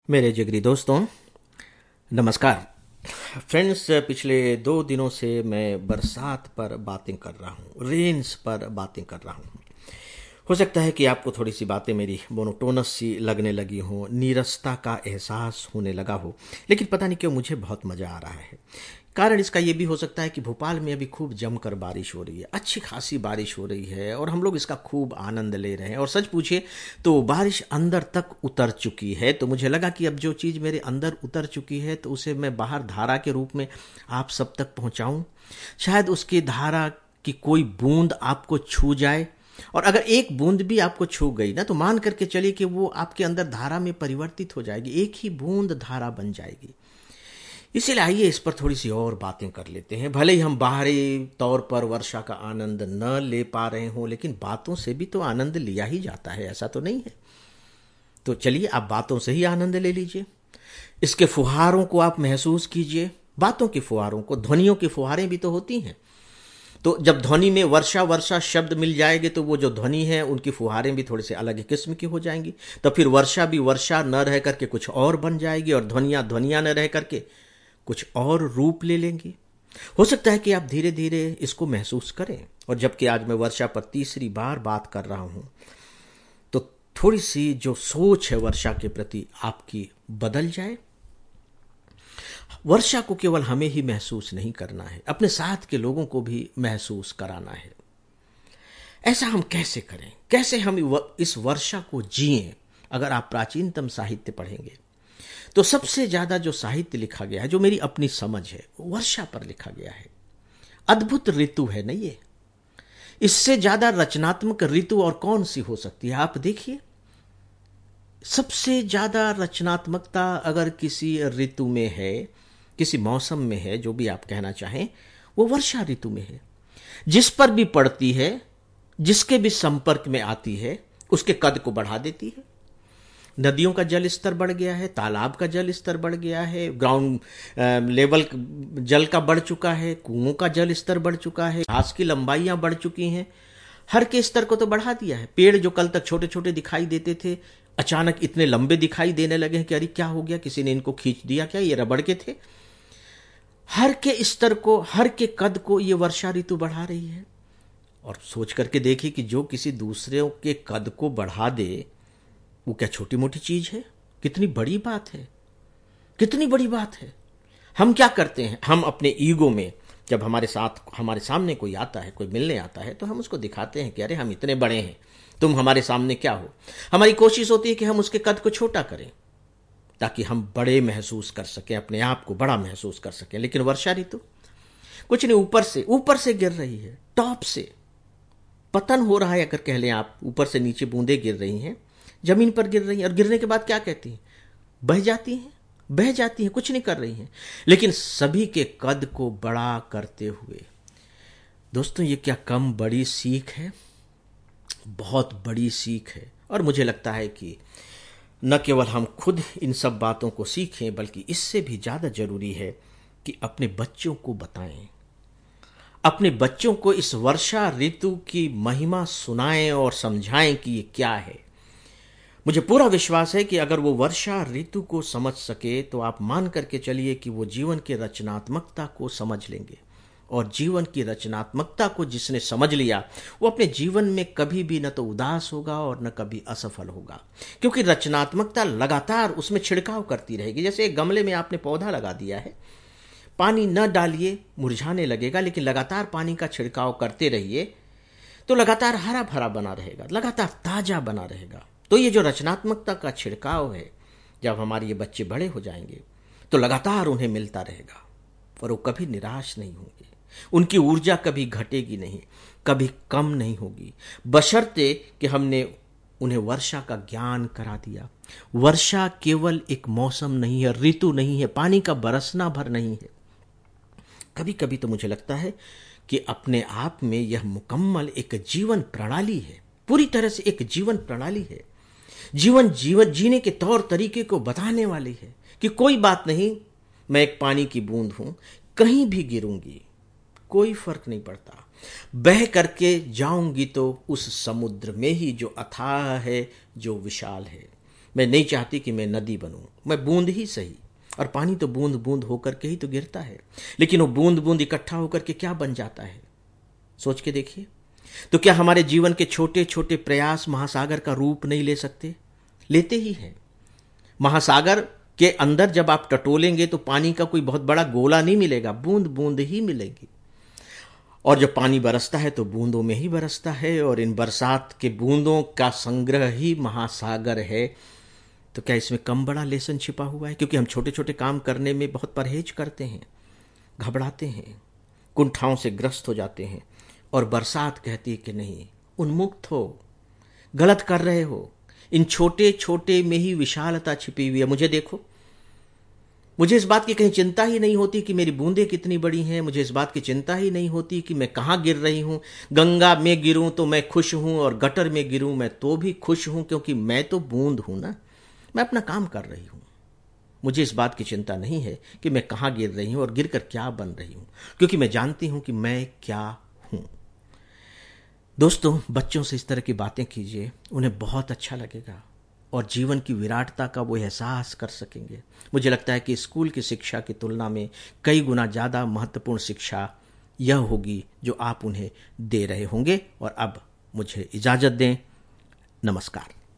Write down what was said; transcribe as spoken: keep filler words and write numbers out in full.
मेरे जिगरी दोस्तों, नमस्कार। फ्रेंड्स, पिछले दो दिनों से मैं बरसात पर बातें कर रहा हूँ, रेन्स पर बातें कर रहा हूँ। हो सकता है कि आपको थोड़ी सी बातें मेरी मोनोटोनस सी लगने लगी हों, नीरसता का एहसास होने लगा हो, लेकिन पता नहीं क्यों मुझे बहुत मज़ा आ रहा है। कारण इसका ये भी हो सकता है कि भोपाल में अभी खूब जमकर बारिश हो रही है, अच्छी खासी बारिश हो रही है और हम लोग इसका खूब आनंद ले रहे हैं। और सच पूछिए तो बारिश अंदर तक उतर चुकी है, तो मुझे लगा कि अब जो चीज़ मेरे अंदर उतर चुकी है तो उसे मैं बाहर धारा के रूप में आप सब तक पहुंचाऊं। शायद उसकी धारा की कोई बूंद आपको छू जाए, और अगर एक बूंद भी आपको छू गई ना, तो मान करके चलिए कि वो आपके अंदर धारा में परिवर्तित हो जाएगी, एक ही बूंद धारा बन जाएगी। इसीलिए आइए इस पर थोड़ी सी और बातें कर लेते हैं। भले ही हम बाहरी तौर पर वर्षा का आनंद न ले पा रहे हों, लेकिन बातों से भी तो आनंद लिया ही जाता है, ऐसा तो नहीं है। तो चलिए आप बातों से ही आनंद ले लीजिए, इसके फुहारों को आप महसूस कीजिए। बातों के फुहारों को, ध्वनियों की फुहारें भी तो होती हैं। तो जब ध्वनि में वर्षा वर्षा शब्द मिल जाएंगे तो वो जो ध्वनि है उनकी फुहारें भी थोड़े से अलग ही किस्म की हो जाएंगी। तो फिर वर्षा भी वर्षा न रह करके कुछ और बन जाएगी, और ध्वनियाँ ध्वनियाँ न रह करके कुछ और रूप ले लेंगी। हो सकता है कि आप धीरे धीरे इसको महसूस करें। और जबकि आज मैं वर्षा पर तीसरी बार बात कर रहा हूं, तो थोड़ी सी जो सोच है वर्षा के प्रति आपकी बदल जाए। वर्षा को केवल हमें ही महसूस नहीं करना है, अपने साथ के लोगों को भी महसूस कराना है। ऐसा हम कैसे करें, कैसे हम इस वर्षा को जिएं? अगर आप प्राचीनतम साहित्य पढ़ेंगे तो सबसे ज्यादा जो साहित्य लिखा गया है, जो मेरी अपनी समझ है, वर्षा पर लिखा गया है। अद्भुत ऋतु है ना ये, इससे ज्यादा रचनात्मक ऋतु और कौन सी हो सकती है? आप देखिए, सबसे ज्यादा रचनात्मकता अगर किसी ऋतु में है, किसी मौसम में है, जो भी आप कहना चाहें, वो वर्षा ऋतु में है। जिस पर भी पड़ती है, जिसके भी संपर्क में आती है, उसके कद को बढ़ा देती है। नदियों का जल स्तर बढ़ गया है, तालाब का जल स्तर बढ़ गया है, ग्राउंड लेवल जल का बढ़ चुका है, कुओं का जल स्तर बढ़ चुका है, घास की लंबाइयां बढ़ चुकी हैं। हर के स्तर को तो बढ़ा दिया है। पेड़ जो कल तक छोटे छोटे दिखाई देते थे, अचानक इतने लंबे दिखाई देने लगे हैं कि अरे क्या हो गया, किसी ने इनको खींच दिया क्या, ये रबड़ के थे। हर के स्तर को, हर के कद को ये वर्षा ऋतु बढ़ा रही है। और सोच करके देखिए कि जो किसी दूसरे के कद को बढ़ा दे, वो क्या छोटी मोटी चीज है? कितनी बड़ी बात है, कितनी बड़ी बात है। हम क्या करते हैं, हम अपने ईगो में, जब हमारे साथ हमारे सामने कोई आता है, कोई मिलने आता है, तो हम उसको दिखाते हैं कि अरे हम इतने बड़े हैं, तुम हमारे सामने क्या हो। हमारी कोशिश होती है कि हम उसके कद को छोटा करें ताकि हम बड़े महसूस कर सकें, अपने आप को बड़ा महसूस कर सकें। लेकिन वर्षा ऋतु कुछ नहीं, ऊपर से ऊपर से गिर रही है, टॉप से पतन हो रहा है, अगर कह लें आप। ऊपर से नीचे बूंदे गिर रही हैं, जमीन पर गिर रही हैं, और गिरने के बाद क्या कहती हैं? बह जाती हैं, बह जाती हैं, कुछ नहीं कर रही हैं, लेकिन सभी के कद को बड़ा करते हुए। दोस्तों, ये क्या कम बड़ी सीख है? बहुत बड़ी सीख है। और मुझे लगता है कि न केवल हम खुद इन सब बातों को सीखें, बल्कि इससे भी ज्यादा जरूरी है कि अपने बच्चों को बताएं, अपने बच्चों को इस वर्षा ऋतु की महिमा सुनाएं और समझाएं कि ये क्या है। मुझे पूरा विश्वास है कि अगर वो वर्षा ऋतु को समझ सके, तो आप मान करके चलिए कि वो जीवन की रचनात्मकता को समझ लेंगे। और जीवन की रचनात्मकता को जिसने समझ लिया, वो अपने जीवन में कभी भी न तो उदास होगा और न कभी असफल होगा, क्योंकि रचनात्मकता लगातार उसमें छिड़काव करती रहेगी। जैसे एक गमले में आपने पौधा लगा दिया है, पानी न डालिए, मुरझाने लगेगा, लेकिन लगातार पानी का छिड़काव करते रहिए तो लगातार हरा भरा बना रहेगा, लगातार ताजा बना रहेगा। तो ये जो रचनात्मकता का छिड़काव है, जब हमारे ये बच्चे बड़े हो जाएंगे तो लगातार उन्हें मिलता रहेगा, और वो कभी निराश नहीं होंगे। उनकी ऊर्जा कभी घटेगी नहीं, कभी कम नहीं होगी, बशर्ते कि हमने उन्हें वर्षा का ज्ञान करा दिया। वर्षा केवल एक मौसम नहीं है, ऋतु नहीं है, पानी का बरसना भर नहीं है। कभी कभी तो मुझे लगता है कि अपने आप में यह मुकम्मल एक जीवन प्रणाली है, पूरी तरह से एक जीवन प्रणाली है। जीवन जीवन जीने के तौर तरीके को बताने वाली है कि कोई बात नहीं, मैं एक पानी की बूंद हूं, कहीं भी गिरूंगी, कोई फर्क नहीं पड़ता। बह करके जाऊंगी तो उस समुद्र में ही जो अथाह है, जो विशाल है। मैं नहीं चाहती कि मैं नदी बनूं, मैं बूंद ही सही। और पानी तो बूंद बूंद होकर के ही तो गिरता है, लेकिन वो बूंद बूंद इकट्ठा होकर के क्या बन जाता है, सोच के देखिए। तो क्या हमारे जीवन के छोटे छोटे प्रयास महासागर का रूप नहीं ले सकते? लेते ही हैं। महासागर के अंदर जब आप टटोलेंगे तो पानी का कोई बहुत बड़ा गोला नहीं मिलेगा, बूंद बूंद ही मिलेगी। और जब पानी बरसता है तो बूंदों में ही बरसता है, और इन बरसात के बूंदों का संग्रह ही महासागर है। तो क्या इसमें कम बड़ा लेसन छिपा हुआ है? क्योंकि हम छोटे छोटे काम करने में बहुत परहेज करते हैं, घबराते हैं, कुंठाओं से ग्रस्त हो जाते हैं, और बरसात कहती है कि नहीं, उन्मुक्त हो, गलत कर रहे हो, इन छोटे छोटे में ही विशालता छिपी हुई है। मुझे देखो, मुझे इस बात की कहीं चिंता ही नहीं होती कि मेरी बूंदें कितनी बड़ी हैं, मुझे इस बात की चिंता ही नहीं होती कि मैं कहाँ गिर रही हूँ। गंगा में गिरूं तो मैं खुश हूँ, और गटर में गिरूं मैं तो भी खुश हूँ, क्योंकि मैं तो बूंद हूं ना, मैं अपना काम कर रही हूं। मुझे इस बात की चिंता नहीं है कि मैं कहाँ गिर रही हूं और गिर कर क्या बन रही हूं, क्योंकि मैं जानती हूं कि मैं क्या हूं। दोस्तों, बच्चों से इस तरह की बातें कीजिए, उन्हें बहुत अच्छा लगेगा और जीवन की विराटता का वो एहसास कर सकेंगे। मुझे लगता है कि स्कूल की शिक्षा की तुलना में कई गुना ज़्यादा महत्वपूर्ण शिक्षा यह होगी जो आप उन्हें दे रहे होंगे। और अब मुझे इजाज़त दें। नमस्कार।